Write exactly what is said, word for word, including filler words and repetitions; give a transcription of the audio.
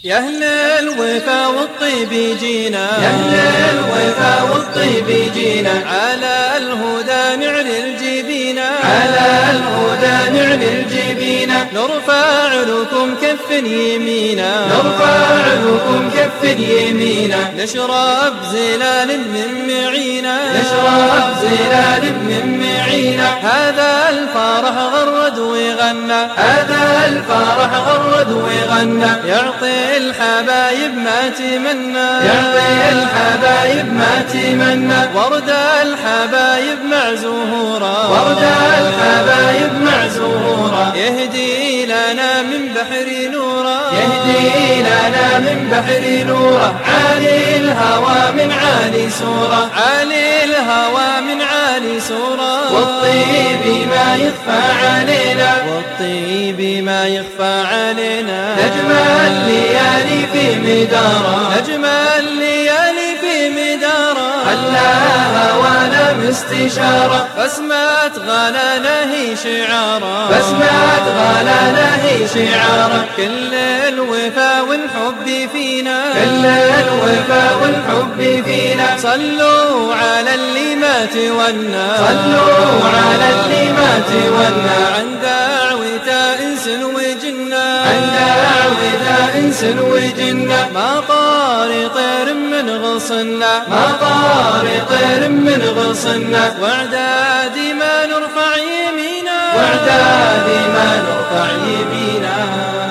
يا أهل الوفا والطيب جينا، يا أهل الوفا والطيب جينا، على الهدى نعلي الجبينا، على الهدى نعلي الجبينا، نرفع لكم كف يمينا، نرفع لكم كف يمينا، نشرب زلال من معينا، نشرب زلال من معينا، هذا الفرح غرد وغنى، هذا الفرح غرد وغنى، يعطي الحبايب ما تمنى، يعطي الحبايب ما تمنى، ورد الحبايب مع زهورا، ورد الحبايب مع زهورا، يهدي لنا من بحر نورا، يهدي لنا من بحر نورا، عالي الهوى من عالي سورة، عالي الهوى من عالي سورة، والطيب ما يخفى علينا، والطيب ما يخفى علينا، نجم الليالي في مدارا، نجم الليالي في مدارا، خلاها هوانا مستشارة، بسمة غلانا هي شعارا، بسمة غلانا هي شعارا، كل الوفا والحب فينا، كل الوفا والحب فينا، صلوا على اللي ما تولى، صلوا على اللي ما تولى، عن دعوة إنس وجنة، عن دعوة إنس وجنة، ما طار طير من غصنا، ما طار طير من غصنا، واعداد ما نرفع يمينا، واعداد ما نرفع يمينا.